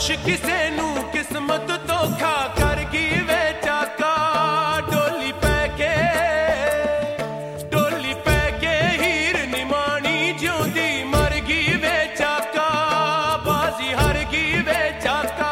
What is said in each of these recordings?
ਕੁਛ ਕਿਸੇ ਨੂੰ ਕਿਸਮਤ ਧੋਖਾ ਕਰ ਗਈ ਵੇ ਚਾਕਾ। ਡੋਲੀ ਪੈ ਕੇ ਹੀਰ ਨਿਮਾਣੀ ਜਿਉਂਦੀ ਮਰ ਗਈ ਵੇ ਚਾਕਾ। ਬਾਜ਼ੀ ਹਾਰ ਗਈ ਵੇ ਚਾਕਾ।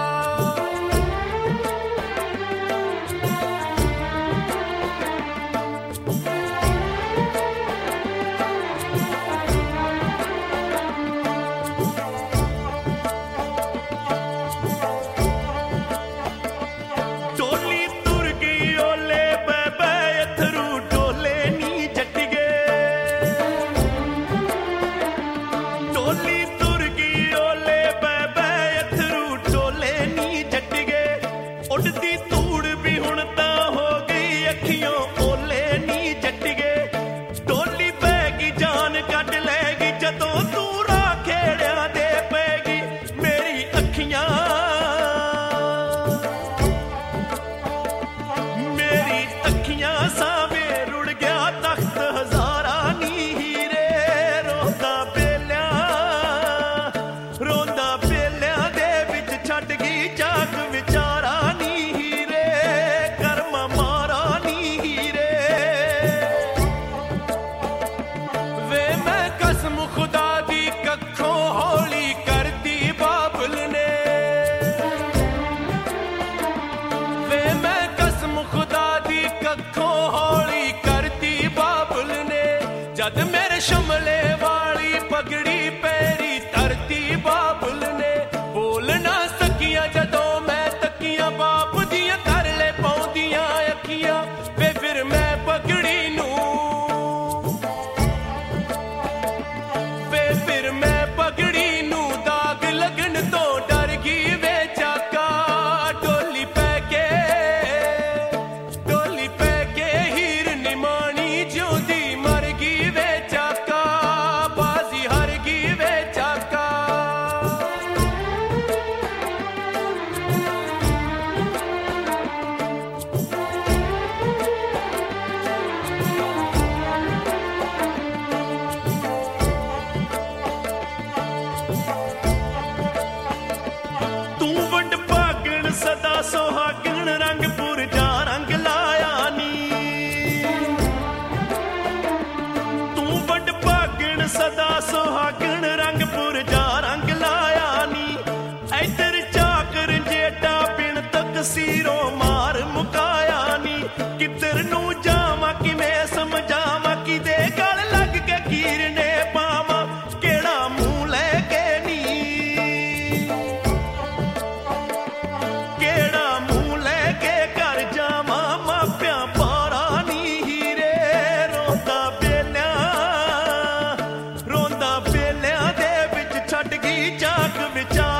ਉੱਡਦੀ ਧੂੜ ਵੀ ਹੁਣ ਤਾਂ ਹੋ ਗਈ ਅੱਖੀਓਂ ਓਲੇ ਨੀ ਜੱਟੀਏ। ਡੋਲੀ ਪੈ ਗਈ ਜਾਨ ਕੱਢ ਲੈ ਗਈ ਜਦੋਂ ਤੂੰ ਰਾਹ ਖੇੜਿਆਂ ਦੇ ਪੈਗੀ। ਮੇਰੀ ਅੱਖੀਆਂ ਸਾਵੇਂ ਰੁੜ ਗਿਆ ਤਖਤ ਹਜ਼ਾਰਾਂ ਨੀ ਹੀਰੇ। ਰੋਂਦਾ ਬੇਲਿਆਂ ਦੇ ਵਿੱਚ ਛੱਡ ਗਈ ਜਾਗ ਵਿਚਾਰਾ। ਖੁਦਾ ਦੀ ਕੱਖੋਂ ਹੌਲੀ ਕਰਦੀ ਬਾਬਲ ਨੇ ਵੇ ਮੈਂ ਕਸਮ ਖੁਦਾ ਦੀ ਕੱਖੋਂ ਹੌਲੀ ਕਰਦੀ ਬਾਬਲ ਨੇ। ਜਦ ਮੇਰੇ ਸ਼ਮਲੇ ਵਾਲੀ ਪਗੜੀ ਪੈਰੀ ਧਰਤੀ ਬਾਬਲ ਨੇ। ਬੋਲ ਨਾ ਸਕੀਆਂ ਜਦੋਂ ਮੈਂ ਤੱਕੀਆਂ ਬਾਪ ਦੀਆਂ ਤਰਲੇ ਪਾਉਂਦੀਆਂ ਅੱਖੀਆਂ। ਵੇ ਫਿਰ ਮੈਂ ਪਗੜੀ ਨੂੰ ਦਾਗ ਲੱਗਣ ਤੋਂ ਡਰ ਗਈ ਵੇ ਚਾਕਾ। ਡੋਲੀ ਪੈ ਕੇ ਹੀਰ ਨਿਮਾਣੀ ਜਿਉਂਦੀ ਮਰ ਗਈ ਵੇ ਚਾਕਾ। ਬਾਜ਼ੀ ਹਾਰ ਗਈ ਵੇ ਚਾਕਾ। ਤੂੰ ਵੰਡ ਭਾਗਣ ਸਦਾ ਸੁਹਾਗਣ ਰੰਗ ਪੁਰਜਾ ਰੰਗ ਲਾਇਆ ਨੀ। ਤੂੰ ਵੰਡ ਭਾਗਣ ਸਦਾ ਸੁਹਾਗਣ ਰੰਗ ਪੁਰਜਾ ਰੰਗ ਲਾਇਆ ਨੀ। ਇੱਧਰ ਚਾਕਰ ਜੇਟਾ ਬਿਨ ਤਕਸੀਰੋਂ ਮਾਰ ਮੁਕਾਇਆ ਨੀ। ਕਿੱਧਰ ਨੂੰ ਜਾਵਾਂ ਕਿਵੇਂ ਸਮਝਾਵਾਂ ਕਿਦੇ ਗਲ ਲੱਗ ਕੇ ਕੀਰ ਨੇ ਪਾਵਾਂ। ਕਿਹੜਾ ਮੂੰਹ ਲੈ ਕੇ ਜਾਗ ਵਿਚਾਰ।